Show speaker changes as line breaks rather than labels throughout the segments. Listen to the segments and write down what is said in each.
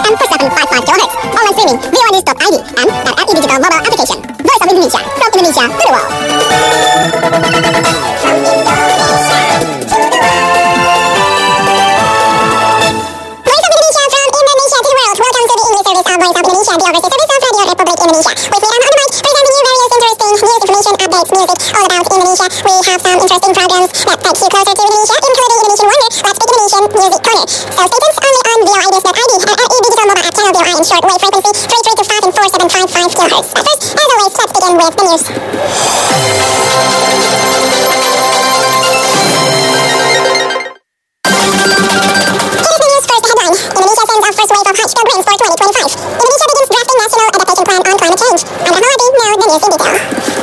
and 4755 kHz. Online streaming voanews.id and our RE Digital mobile application. Voice of Indonesia, from Indonesia to the world. From Indonesia to the world. Voice of Indonesia from Indonesia to the world. Welcome to the English service of Voice of Indonesia, the overseas service of Radio Republic Indonesia. With me, Rama on the mic, presenting you various interesting news, information, updates, music, all about Indonesia. We have some interesting programs that take you closer to Indonesia, including Indonesian Wonder, Let's Speak Indonesian, Music Corner. So stay tuned only on voinews.id, our RE Digital mobile app channel VOI in shortwave frequency 3325 and 4755 kHz. But first, as always, let's begin with the news. Indonesia sends off first wave of Hajj pilgrims for 2025. Indonesia begins drafting national adaptation plan on climate change. I'm Rahmawati, now the news in detail.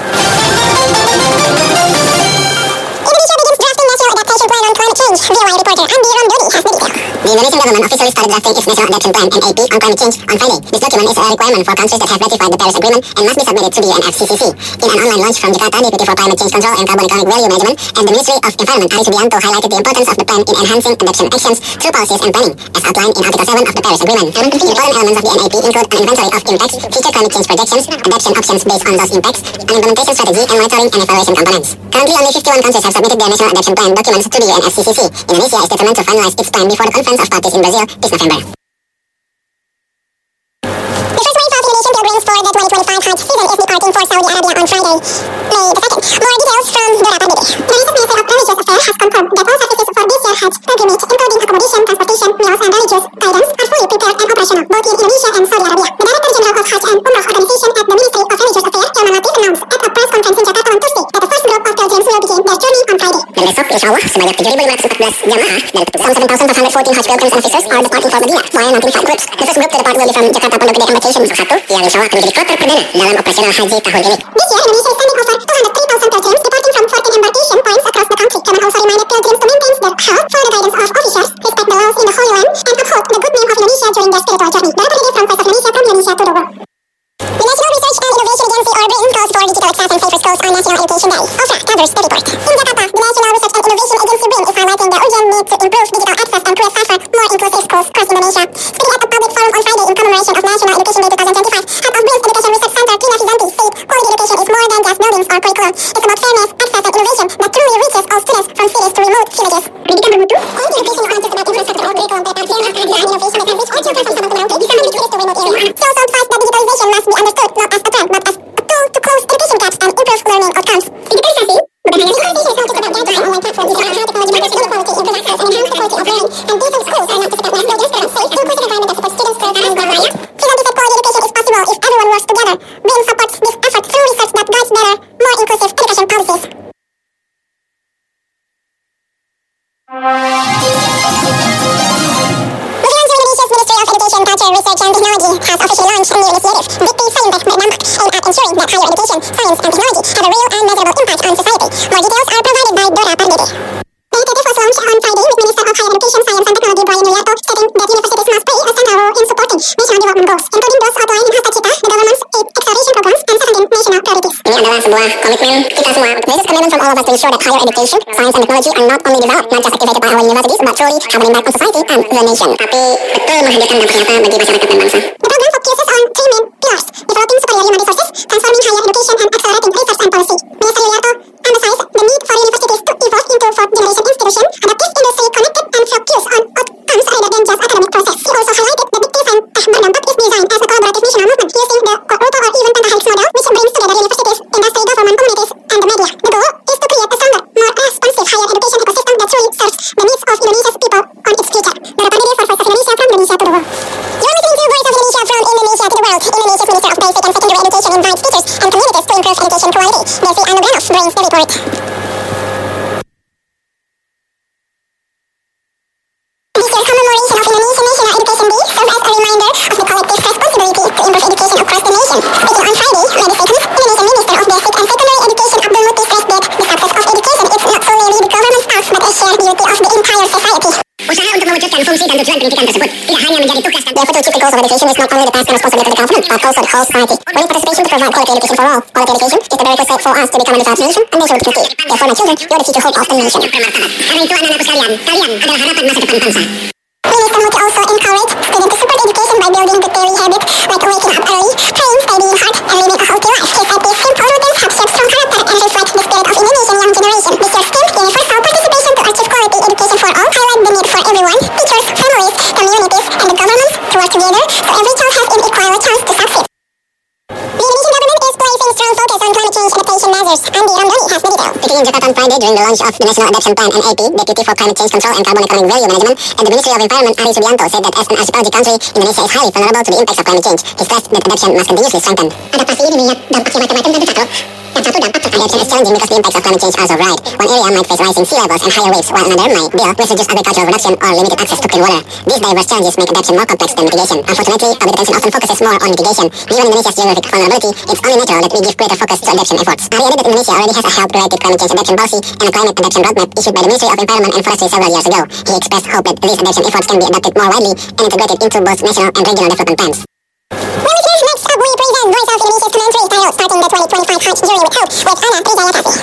Indonesia begins drafting national adaptation plan on climate change. VOA reporter Andi Ramdhani has the detail. The Indonesian government officially started drafting its national adaptation plan (NAP) on climate change on Friday. This document is a requirement for countries that have ratified the Paris Agreement and must be submitted to the UNFCCC. In an online launch from Jakarta, Deputy for Climate Change Control and Carbon Economic Value Management and the Ministry of Environment, Ari Subianto, highlighted the importance of the plan in enhancing adaptation actions through policies and planning, as outlined in Article 7 of the Paris Agreement. Important elements of the NAP include an inventory of impacts, future climate change projections, adaptation options based on those impacts, an implementation strategy, and monitoring and evaluation components. Currently, only 51 countries have submitted their national adaptation plan documents to the UNFCCC. Indonesia is determined to finalize its plan before the Conference of Parties in Brazil this November. The first wave of Indonesian pilgrims for the 2025 Hajj season is departing for Saudi Arabia on Friday, May the 2nd. More details from Dora Pardede. Indonesia's Minister of Religious Affairs has confirmed that all services for this year's Hajj pilgrimage, including accommodation, transportation, meals, and religious guidance, are fully prepared and operational, both in Indonesia and Saudi Arabia. The Director General of Hajj and Umrah Organization at the Ministry of Religious Affairs, Hilman Latif, announced at a press conference in Jakarta on Tuesday that the first group of pilgrims will begin their journey on Friday. Dan besok, insya Allah, sebanyak 7.514 jamaah dari petugas 7,514 Hajj pilgrims and officers are departing for Medina via 95 groups. The first group to depart will be from Jakarta Pondok Gede Embarkation 1, yang insya Allah akan menjadi kloter perdana dalam operasional haji tahun ini. This year, Indonesia is sending over 203,000 pilgrims departing from 14 embarkation points across the country. Hilman also reminded pilgrims to maintain their health, follow the guidance of officials, respect the laws in the Holy Land, and uphold the good name of Indonesia during their spiritual journey. Dora Pardede from Voice of Indonesia from Indonesia to the world. The National Research and Innovation Agency, or BRIN, calls for digital access and safer schools on National Education Day. OFRA covers the report. In Jakarta, the National Research and Innovation Agency, BRIN, is highlighting the urgent need to improve digital access and create safer, more inclusive schools across Indonesia. Speaking at a public forum on Friday in commemoration of National Education Day 2025, head of BRIN's Education Research Center, Tina Fizanti, said quality education is more than just buildings or curriculum. It's about fairness, access, and innovation that truly reaches all students from cities to remote villages. Pendidikan bermutu? Quality education is not just about infrastructure or curriculum, but about fairness, kehadiran innovation that can reach all children from Sabang to Merauke bisa menjadi turis to remote area. She also advised that digitalization must be understood not as a trend, but as a tool to close education gaps and improve learning outcomes. Digitalisasi bukan hanya digitalization is not just about gadgets and online platforms. It's about how technology matters inequality, improve access, and enhance the quality of learning. And decent schools are not just about mass buildings, but a safe, inclusive environment that supports students' growth and goal. Fizanti said quality education is possible if everyone works together. BRIN supports this effort through research that guides better, more inclusive education policies. Culture, Research and Technology has officially launched a new initiative, Dikti Sains Berdampak, aimed at ensuring that higher education, science and technology have a real and measurable impact on society. More details are provided by Dora Pardede. The initiative was launched on Friday with Minister of Higher Education, Science and Technology Boyan Wiryarto stating that universities must play a central role in supporting national development goals, including those outlined in Hasta Cita, the government's 8 acceleration programs and 17 national priorities. Ini adalah sebuah komitmen kita semua. This is a commitment from all of us to ensure that higher education, science and technology are not only developed, not just activated by our universities, but truly have an impact on society and the nation. Tapi betul menghadirkan dampak nyata bagi masyarakat dan bangsa. The program focuses on 3 main pillars: developing superior human resources, transforming higher education, and accelerating research and policy. Minister Wiryarto emphasized the need for universities to evolve into fourth-generation institutions, adaptive industry connected, and focus on outcomes rather than just academic process. He also highlighted that Dikti Sains Berdampak is designed as a collaborative national movement using the Quadruple or even Pentahelix model, which brings together universities, industry, government, communities, and the media. The goal is to create a stronger, more responsive higher education ecosystem that truly serves the needs of Indonesia's people on its future. Dora Pardede for Voice of Indonesia from Indonesia to the world. You're listening to Voice of Indonesia from Indonesia to the world. Indonesia's Minister of Basic and Secondary Education invites teachers and communities to improve education quality. Desi Anugranov brings the report. This year's commemoration of Indonesian National Education Day serves as a reminder of the collective responsibility to improve education across the nation. Speaking on Friday, May the 2nd, Indonesian Minister of Basic and Secondary Education Abdul Muti stressed that the success of education is not solely the government staff, but a shared duty of the entire society. Usaha untuk mewujudkan fungsi dan tujuan pendidikan tersebut tidak hanya menjadi tugas dan the effort to achieve the goals of education is not only the task and responsibility of the government, but also the whole society. We need participation to provide quality education for all. Quality education is the prerequisite for us to become a developed nation, a nation with dignity. Therefore, my children, you're the future hope of the nation. Karena itu anak-anakku sekalian, kalian adalah harapan masa depan bangsa. Minister Muti also encouraged students to support education by building every child has an equal chance to succeed. The Indonesian government is placing strong focus on climate change adaptation measures, and the Ramdhani has the details.
Speaking in Jakarta on Friday during the launch of the National Adaptation Plan (NAP), Deputy for Climate Change Control and Carbon Economic Value Management at the Ministry of Environment, Ari Subianto, said that as an archipelagic country, Indonesia is highly vulnerable to the impacts of climate change. He stressed that adaptation must continuously strengthen.
Adaptasi ini punya dampak yang macam-macam tentu satu. Yang satu dampak terkait
Adaptation is challenging because the impacts of climate change are so wide. One area might face rising sea levels and higher waves, while another might deal with reduced agricultural production or limited access to clean water. These diverse challenges make adaptation more complex than mitigation. Unfortunately, public attention often focuses more on mitigation. Given Indonesia's geographic vulnerability, it's only natural that we give greater focus to adaptation efforts. Ari added that Indonesia already has a health-related climate change adaptation policy and a climate adaptation roadmap issued by the Ministry of Environment and Forestry several years ago. He expressed hope that these adaptation efforts can be adapted more widely and integrated into both national and regional development plans.
Well, listeners, next up we present Voice of Indonesia's commentary titled Starting the 2025 Hajj Journey with Hope with Ana Trijayatasi.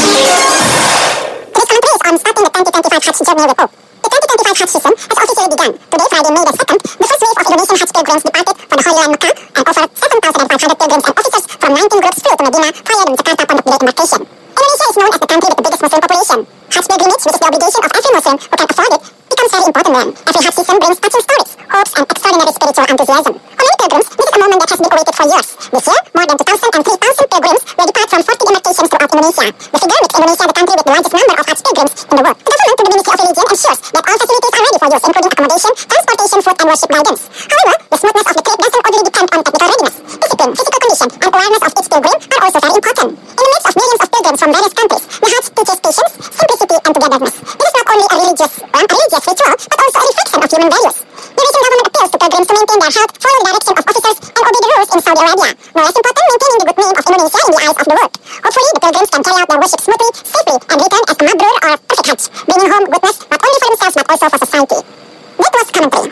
This commentary is on starting the 2025 Hajj Journey with Hope. The 2025 Hajj season has officially begun. Today, Friday, May the 2nd, the first wave of Indonesian Hajj pilgrims departed for the Holy Land Mecca, and over 7,500 pilgrims and officers from 19 groups flew to Medina via the Jakarta Pondok Gede embarkation. Indonesia is known as the country with the biggest Muslim population. Hajj pilgrimage, which is the obligation of every Muslim who can afford it, becomes very important then. Every Hajj season brings touching stories, hopes, and extraordinary spiritual enthusiasm. For many pilgrims, this is a moment that has been awaited for years. This year, more than 2,000 and 3,000 pilgrims will depart from 40 embarkations throughout Indonesia. The figure makes Indonesia the country with the largest number of Hajj pilgrims in the world. The government, through the Ministry of Religion, ensures that all facilities are ready for use, including accommodation, transportation, food, and worship guidance. However, the smoothness of the trip doesn't only depend on technical readiness. Discipline, physical condition, and awareness of each pilgrim are also very important. In the midst of millions of pilgrims from various countries, the Hajj teaches patience, simplicity, and togetherness. It is not only a religious ritual, but also a reflection of human values. The recent government appeals to pilgrims to maintain their health, follow the direction of officers, and obey the rules in Saudi Arabia. No less important, maintaining the good name of Indonesia in the eyes of the world. Hopefully, the pilgrims can carry out their worship smoothly, safely, and return as a mabrur or perfect Hajj, bringing home goodness not only for themselves but also for society. That was commentary.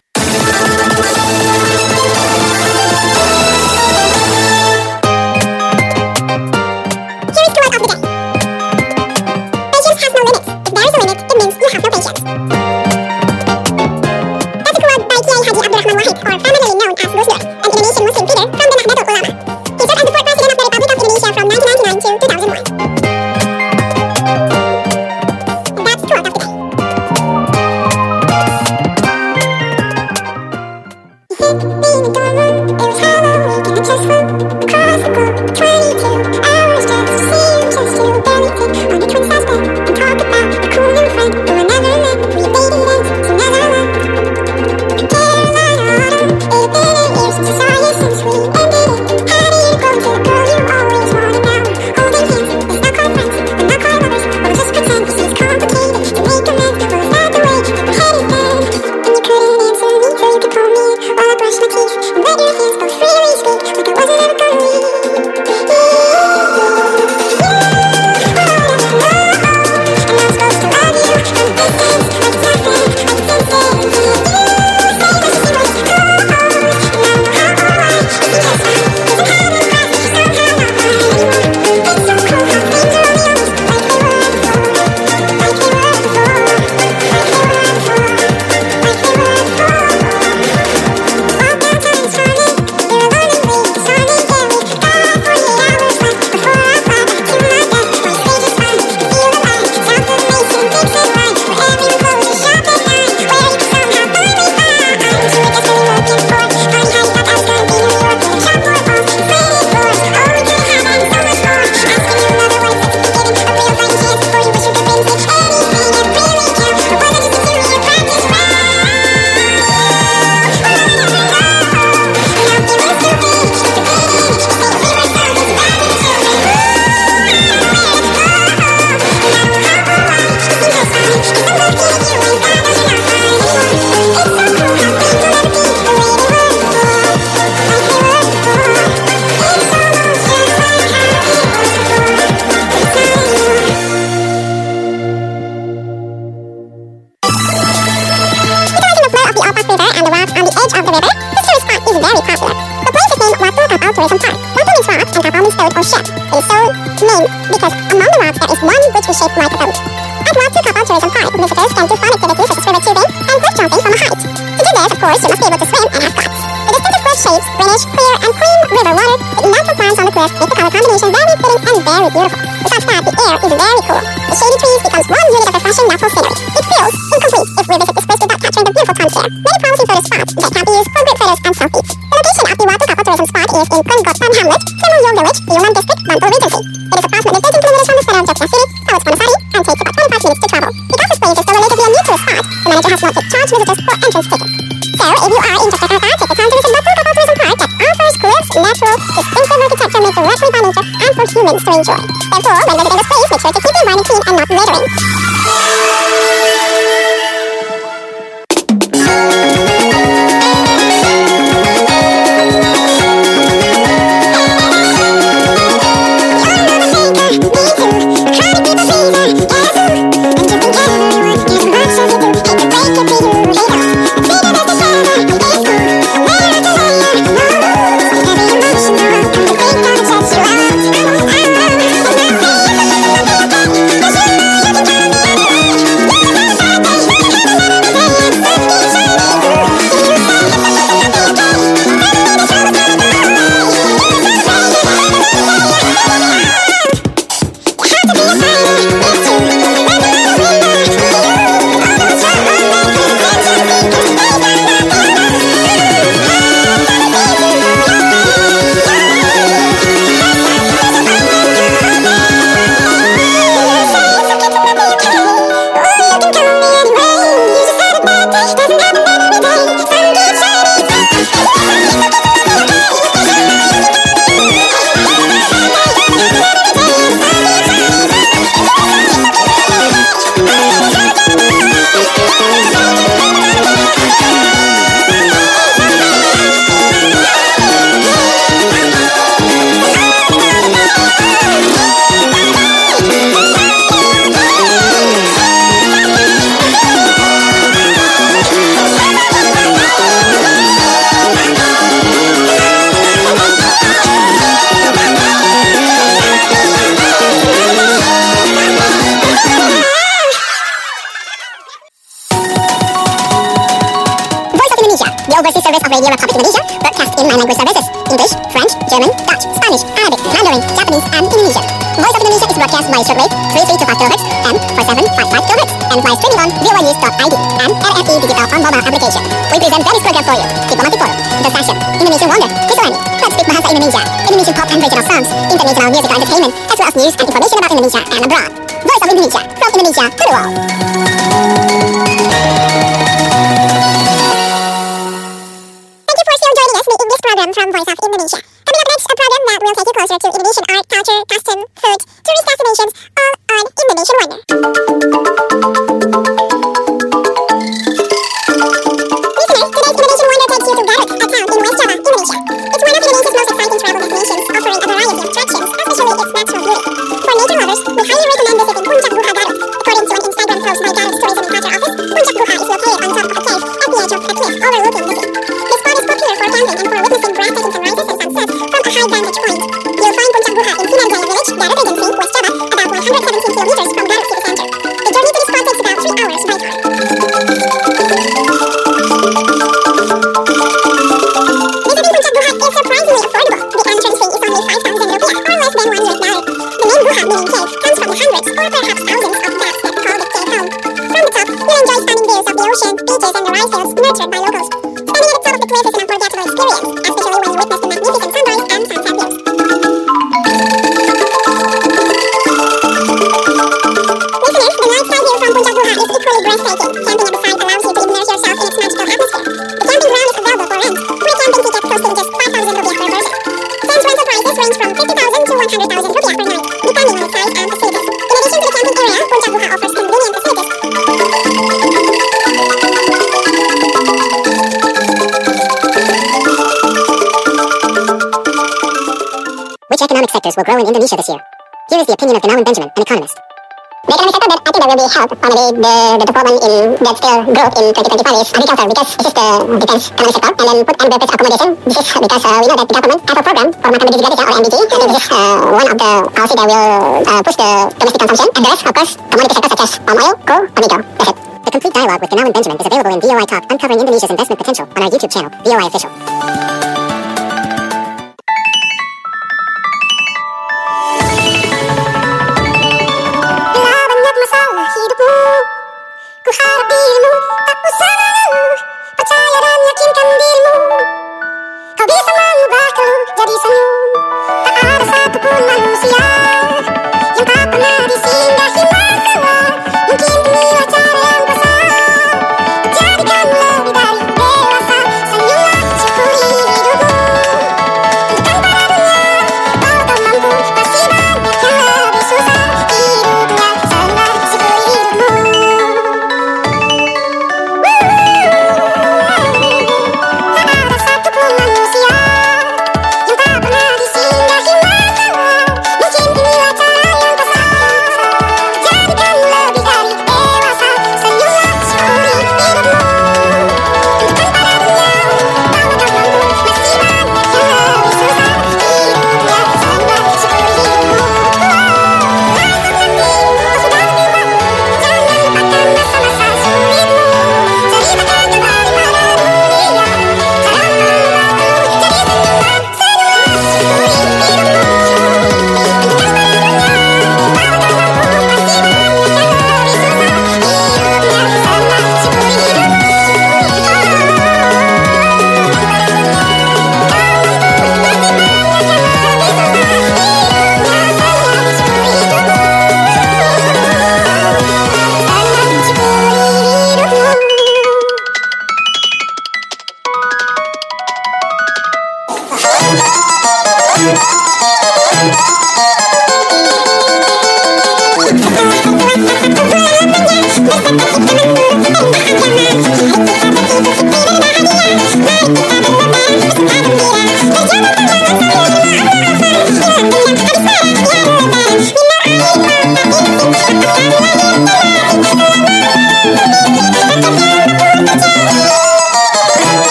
Here is the word of the day. Patience has no limits. If there is a limit, it means you have no patience. That's a quote by Kiai Haji Abdurrahman Wahid, or familiarly known as Gus Dur, an Indonesian Muslim figure from the Nahdlatul Ulama. He served as the fourth president of the Republic of Indonesia from 1999 to 2001. That's the quote of the day. beaches, and South Beach. The location of the water couple tourism spot is in Kungotan Hamlet, Semunyong Village, Yunnan District, Bantul Regency. It is approximately 13 kilometers from the center of Jogja City, towards Manasari, and takes about 25 minutes to travel. The golf place is still relatively a new tourist spot. The manager has not yet charged visitors for entrance tickets. So, if you are in Jakarta, take the time to visit Bantul Couple Tourism Park that offers cliffs, natural, distinctive architecture made directly by nature and for humans to enjoy. Therefore, when visiting this place, make sure to keep the environment clean and not littering. Overseas service of Radio Republic Indonesia, broadcast in 9 language services: English, French, German, Dutch, Spanish, Arabic, Mandarin, Japanese, and Indonesian. Voice of Indonesia is broadcast by shortwave 3325 kHz and 4755 kHz, and via streaming on voanews.id and RFE Digital on mobile application. We present various program for you: Diplomatic Forum, The Session, Indonesian Wonder, Kisarani, Let's Speak Bahasa Indonesia, Indonesian pop and regional songs, international musical entertainment, as well as news and information about Indonesia and abroad. Voice of Indonesia, from Indonesia to the world. From Voice of Indonesia. Coming up next, a program that will take you closer to Indonesian art, culture, custom, food, tourist destinations, all on Indonesian Wonder. Listeners, today's Indonesian Wonder takes you to Garut, a town in West Java, Indonesia. It's one of Indonesia's most exciting travel destinations, offering a variety of attractions, especially its natural beauty. For nature lovers, we highly recommend visiting Puncak Guha Garut. According to an Instagram post by Garut's Tourism and Culture Office, Puncak Guha is located on top of a cave at the edge of a cliff overlooking the sea. This spot is popular for camping and for witnessing breathtaking sunrises and sunsets from a high vantage point. You'll find Puncak Guha in Sinan Jaya Village, Garut Regency, West Java, about 117 kilometers from Garut city center. The journey to this spot takes about 3 hours by car. Visiting Puncak Guha is surprisingly affordable. The entrance fee is only 5,000 rupiah, or less than $1. The name Guha, meaning cave, comes from the hundreds or perhaps thousands of bats that call the cave home. From the top, you'll enjoy stunning views of the ocean, beaches, and the rice fields nurtured by locals. Standing at the top of the cliff is an unforgettable experience, especially when you witness the magnificent sunrise and sunset views. Listeners, the night sky view from Puncak Guha is equally breathtaking. Camping at the site allows you to immerse yourself in its magical atmosphere. The camping ground is available for rent, for a camping ticket costing just 5,000 rupiah per person. Tent rental prices range from 50,000 to 100,000 rupiah per night, depending on its size and facilities. In addition to the camping area, Puncak Guha offers convenient facilities.
Which economic sectors will grow in Indonesia this year? Here is the opinion of Gunawan Benjamin, an economist.
The economic sector that I think that will be helped probably the development in that still growth in 2025 is agriculture, because this is the defense economic sector, and then food and beverage accommodation. This is because we know that the government have a program for Makan Berdiri Gajah or MBG, and this is one of the policy that will push the domestic consumption. And the rest, of course, commodity sectors such as palm oil, coal, or nickel. That's it.
The complete dialogue with Gunawan Benjamin is available in VOI Talk, Uncovering Indonesia's Investment Potential, on our YouTube channel, VOI Official.
Ku harap dirimu tak usah mengeluh, percaya dan yakinkan dirimu.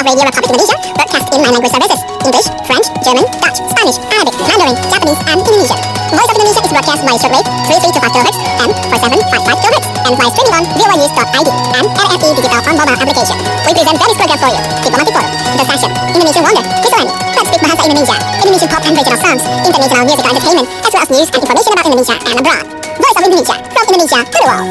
Radio Republic Indonesia broadcast in 9 language services: English, French, German, Dutch, Spanish, Arabic, Mandarin, Japanese, and Indonesian. Voice of Indonesia is broadcast by shortwave 3325 kHz and 4755 kHz and via streaming on voanews.id and RFE Digital on mobile application. We present various program for you: Diplomatic Forum, The Session, Indonesian Wonder, Islamic, Let's Speak Bahasa Indonesia, Indonesian Pop and Regional Songs, International Musical Entertainment, as well as news and information about Indonesia and abroad. Voice of Indonesia, from Indonesia to the world.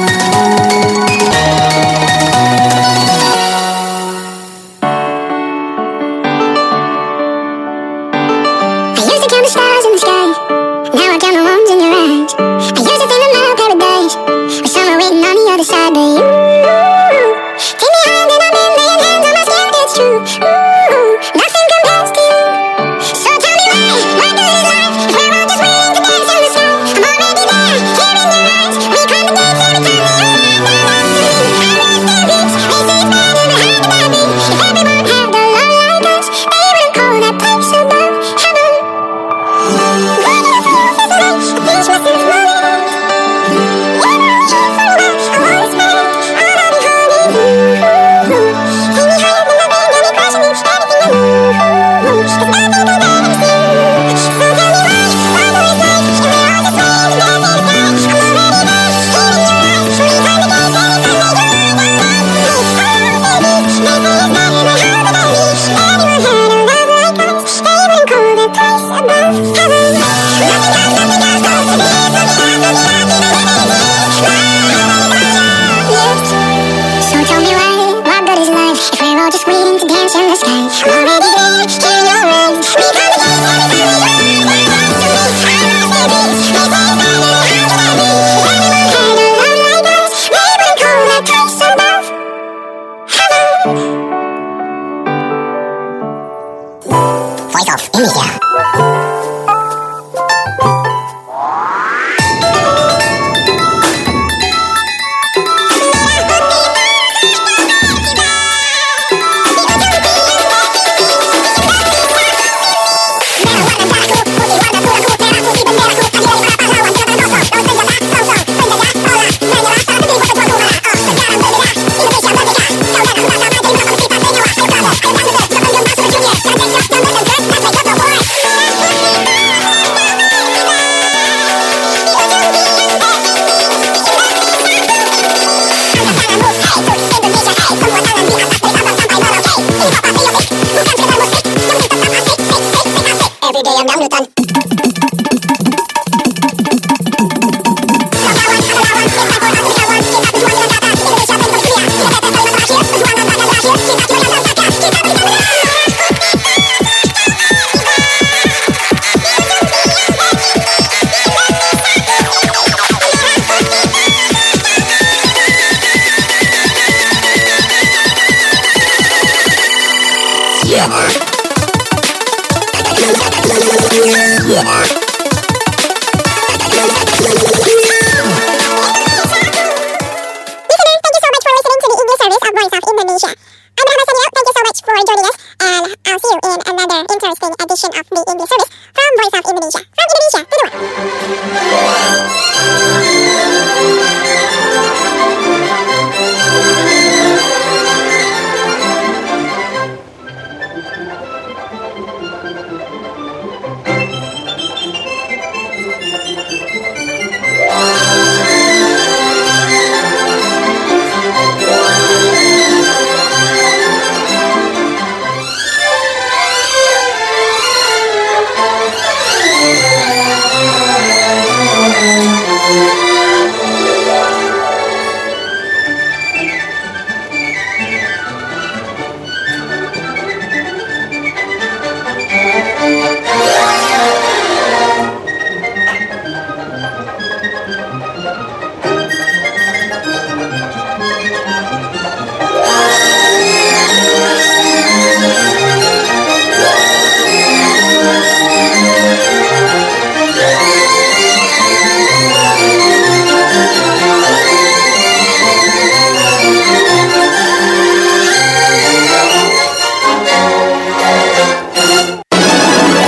The stars in the sky. Now I count the ones in your eyes. I used to think that my paradise was somewhere waiting on the other side, but you take me higher than I've been laying hands on my skin. It's true. Nothing compares to you. So tell me why good is life if we're all just waiting to dance in the sky? I'm already there, here in your eyes. We climb the gates every time we open the lights to me. I reach the beach. They say it's better than behind the bar beat. If everyone had the love like us, they wouldn't call that place above heaven.
Voice of Indonesia. Everyday yang dangdutan.
Joining us, and I'll see you in another interesting edition of the English service from Voice of Indonesia. From